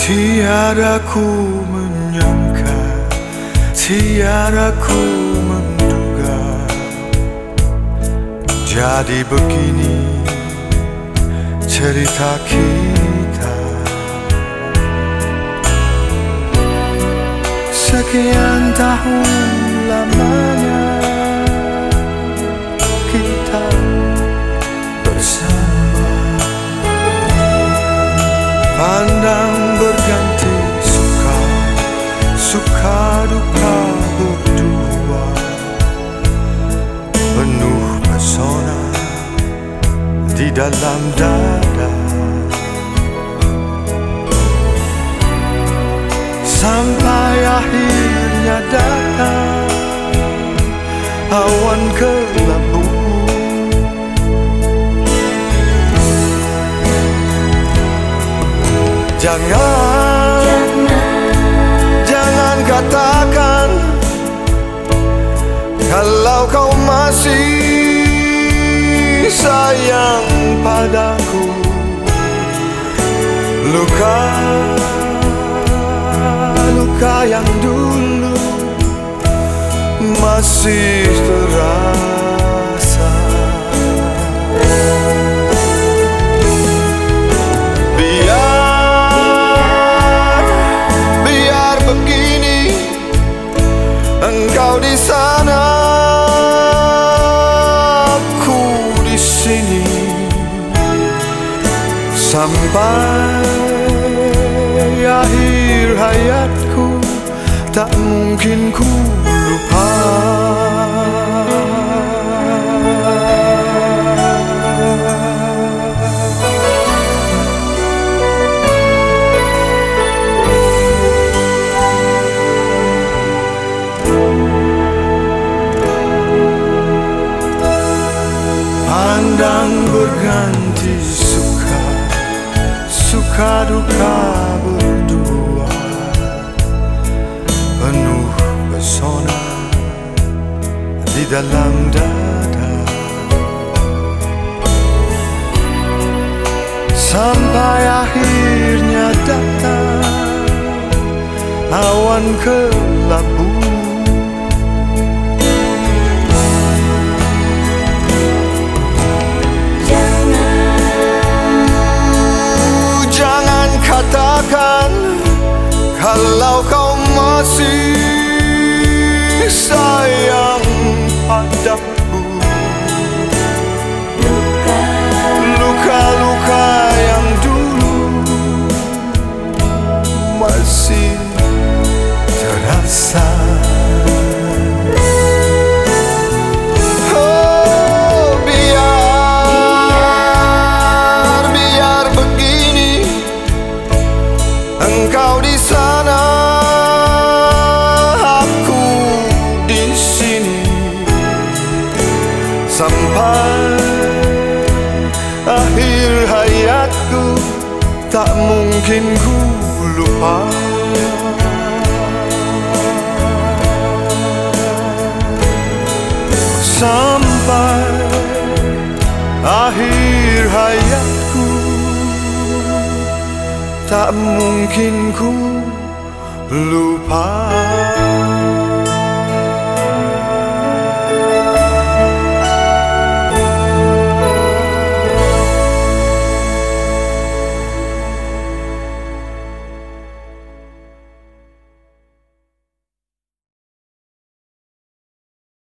Tiada ku menyangka, tiada ku menduga, jadi begini cerita kita. Sekian tahun lamanya kita bersama, pandang berganti suka, suka duka berdua, penuh pesona di dalam dada. Sampai akhirnya datang awan kelabu. Jangan katakan kalau kau masih sayang padaku. Luka yang dulu masih terasa. Biar begini, engkau di sana, aku di sini, sampai akhir hayatku, tak mungkin ku lupa. Pandang berganti suka, suka duka berdua, penuh pesona di dalam dada. Sampai akhirnya datang awan kelabu. Jangan katakan kalau kau masih sayang padaku. Luka-luka yang dulu masih terasa. Oh, biar begini, engkau di sana, aku di sini, sampai akhir hayatku, tak mungkin ku lupa. Sampai akhir hayatku, tak mungkin ku lupa.